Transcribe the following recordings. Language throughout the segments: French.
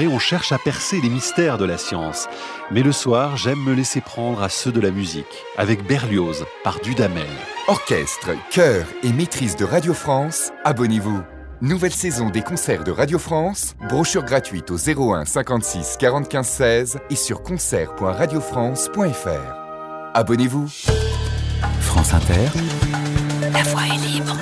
vrai, on cherche à percer les mystères de la science. Mais le soir, j'aime me laisser prendre à ceux de la musique, avec Berlioz, par Dudamel. Orchestre, chœur et maîtrise de Radio France, abonnez-vous. Nouvelle saison des concerts de Radio France, brochure gratuite au 01 56 45 16 et sur concert.radiofrance.fr. Abonnez-vous. France Inter. La voix est libre.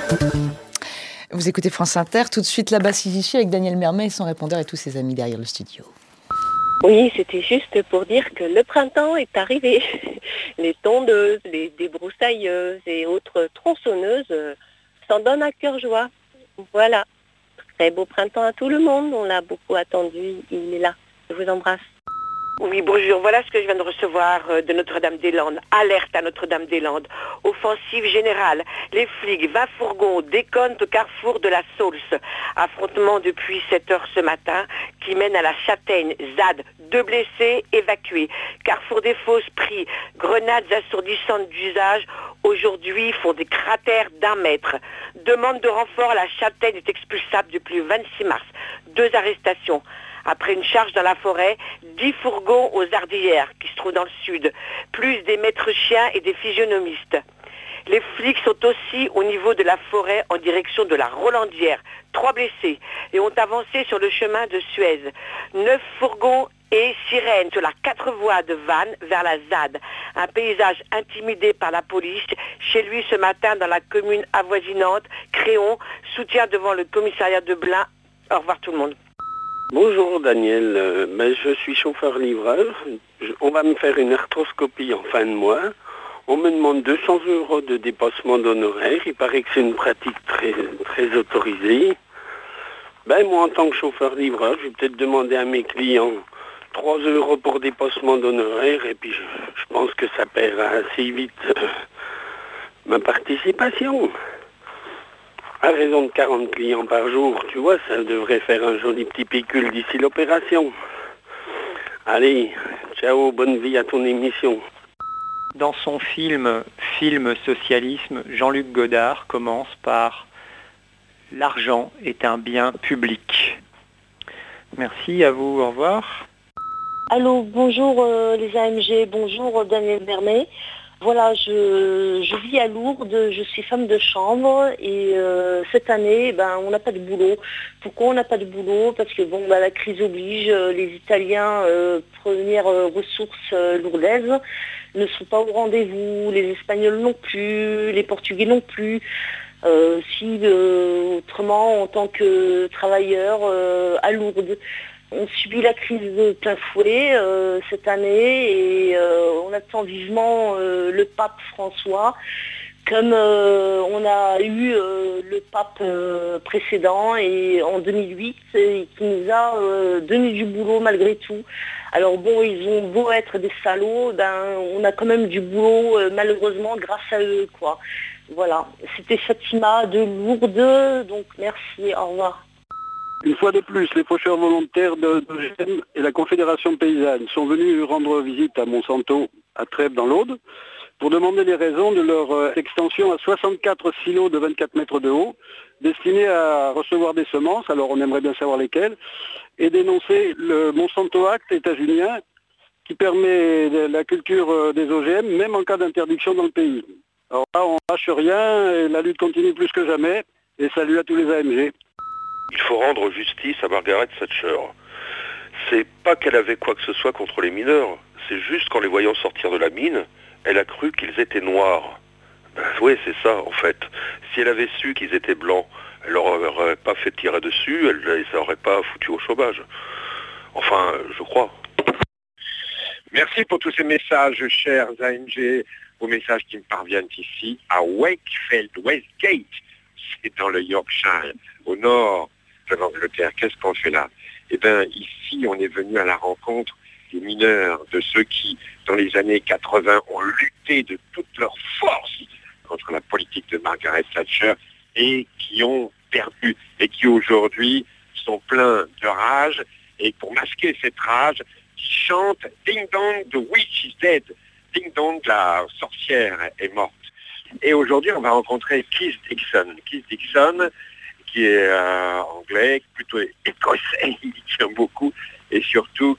Vous écoutez France Inter, tout de suite là-bas Sigichi avec Daniel Mermet et son répondeur et tous ses amis derrière le studio. Oui, c'était juste pour dire que le printemps est arrivé. Les tondeuses, les débroussailleuses et autres tronçonneuses s'en donnent à cœur joie. Voilà. Très beau printemps à tout le monde. On l'a beaucoup attendu. Il est là. Je vous embrasse. Oui, bonjour. Voilà ce que je viens de recevoir de Notre-Dame-des-Landes. Alerte à Notre-Dame-des-Landes. Offensive générale. Les flics, 20 fourgons, déconnent au carrefour de la Saulce. Affrontement depuis 7 heures ce matin qui mène à la Châtaigne. ZAD, 2 blessés, évacués. Carrefour des Fosses pris. Grenades assourdissantes d'usage. Aujourd'hui font des cratères d'1 mètre. Demande de renfort, la Châtaigne est expulsable depuis le 26 mars. 2 arrestations. Après une charge dans la forêt, 10 fourgons aux Ardillères, qui se trouvent dans le sud, plus des maîtres chiens et des physionomistes. Les flics sont aussi au niveau de la forêt en direction de la Rolandière, 3 blessés, et ont avancé sur le chemin de Suez. 9 fourgons et sirènes sur la 4 voies de Vannes vers la ZAD. Un paysage intimidé par la police. Chez lui ce matin dans la commune avoisinante, Créon, soutien devant le commissariat de Blain. Au revoir tout le monde. Bonjour Daniel, je suis chauffeur-livreur. On va me faire une arthroscopie en fin de mois. On me demande 200 € de dépassement d'honoraires. Il paraît que c'est une pratique très, très autorisée. Moi en tant que chauffeur-livreur, je vais peut-être demander à mes clients 3 € pour dépassement d'honoraires et puis je pense que ça paiera assez vite ma participation. À raison de 40 clients par jour, tu vois, ça devrait faire un joli petit pécule d'ici l'opération. Allez, ciao, bonne vie à ton émission. Dans son film Socialisme, Jean-Luc Godard commence par « L'argent est un bien public ». Merci, à vous, au revoir. Allô, bonjour les AMG, bonjour Daniel Mermet. Voilà, je vis à Lourdes, je suis femme de chambre et cette année, on n'a pas de boulot. Pourquoi on n'a pas de boulot? Parce que la crise oblige, les Italiens, première ressource lourdaises, ne sont pas au rendez-vous, les Espagnols non plus, les Portugais non plus. Autrement, en tant que travailleur à Lourdes, on subit la crise de plein fouet cette année et on attend vivement le pape François, comme on a eu le pape précédent et en 2008 et qui nous a donné du boulot malgré tout. Alors ils ont beau être des salauds, on a quand même du boulot malheureusement grâce à eux, quoi. Voilà, c'était Fatima de Lourdes, donc merci, au revoir. Une fois de plus, les faucheurs volontaires d'OGM et la Confédération paysanne sont venus rendre visite à Monsanto, à Trèbes dans l'Aude, pour demander les raisons de leur extension à 64 silos de 24 mètres de haut, destinés à recevoir des semences, alors on aimerait bien savoir lesquelles, et dénoncer le Monsanto Act états-unien qui permet la culture des OGM, même en cas d'interdiction dans le pays. Alors là, on ne lâche rien, et la lutte continue plus que jamais, et salut à tous les AMG. Il faut rendre justice à Margaret Thatcher. C'est pas qu'elle avait quoi que ce soit contre les mineurs, c'est juste qu'en les voyant sortir de la mine, elle a cru qu'ils étaient noirs. Oui, c'est ça en fait. Si elle avait su qu'ils étaient blancs, elle leur aurait pas fait tirer dessus, elle les aurait pas foutus au chômage. Enfin, je crois. Merci pour tous ces messages, chers AMG, vos messages qui me parviennent ici à Wakefield, Westgate. C'est dans le Yorkshire, au nord de l'Angleterre. Qu'est-ce qu'on fait là? Ici, on est venu à la rencontre des mineurs, de ceux qui, dans les années 80, ont lutté de toute leur force contre la politique de Margaret Thatcher et qui ont perdu et qui aujourd'hui sont pleins de rage et pour masquer cette rage, qui chantent Ding Dong, the witch is dead. Ding Dong, la sorcière est morte. Et aujourd'hui, on va rencontrer Keith Dixon. Keith Dixon, qui est anglais, plutôt écossais, il tient beaucoup, et surtout